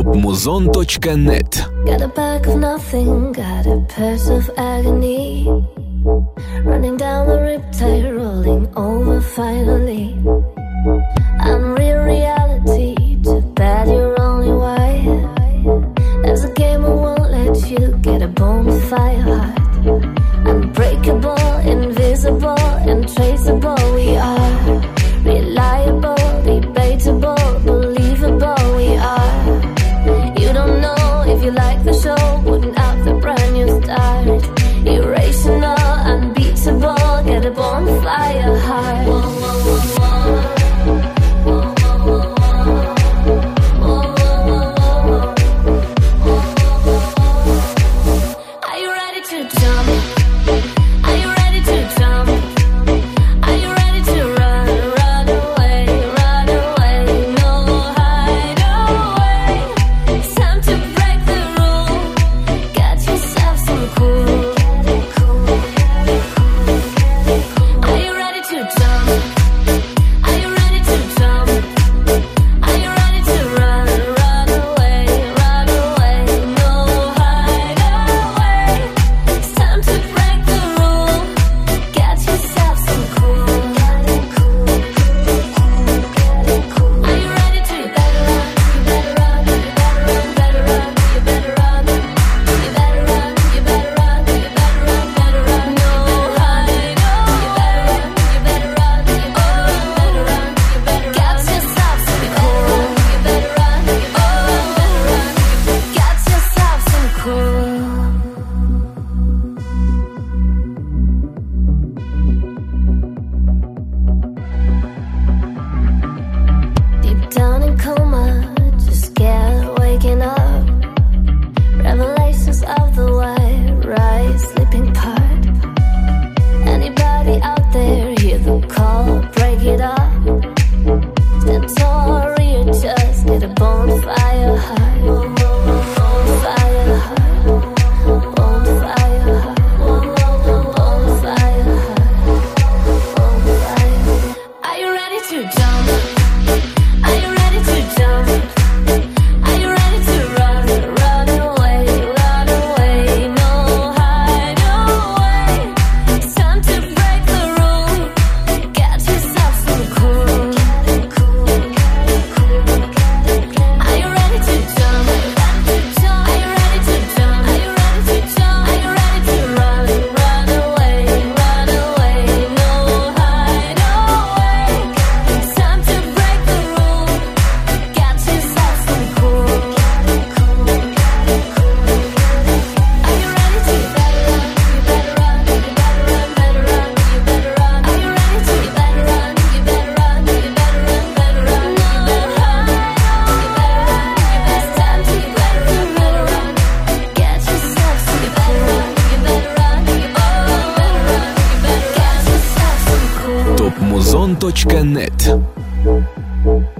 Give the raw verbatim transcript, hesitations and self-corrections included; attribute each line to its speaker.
Speaker 1: топ музон точка нет.
Speaker 2: Got a bag of nothing, got a purse of agony, running down the riptide, rolling over finally. Unreal reality, too bad you're only white. There's a game I won't let you get a bonfire heart. Unbreakable, invisible, untraceable. We are reliable, debatable, believable. We are. You don't know if you like the show, putting out the brand new start. Irrational, unbeatable, get a bonfire heart. Whoa, whoa, whoa, whoa.
Speaker 1: топ музон точка нет.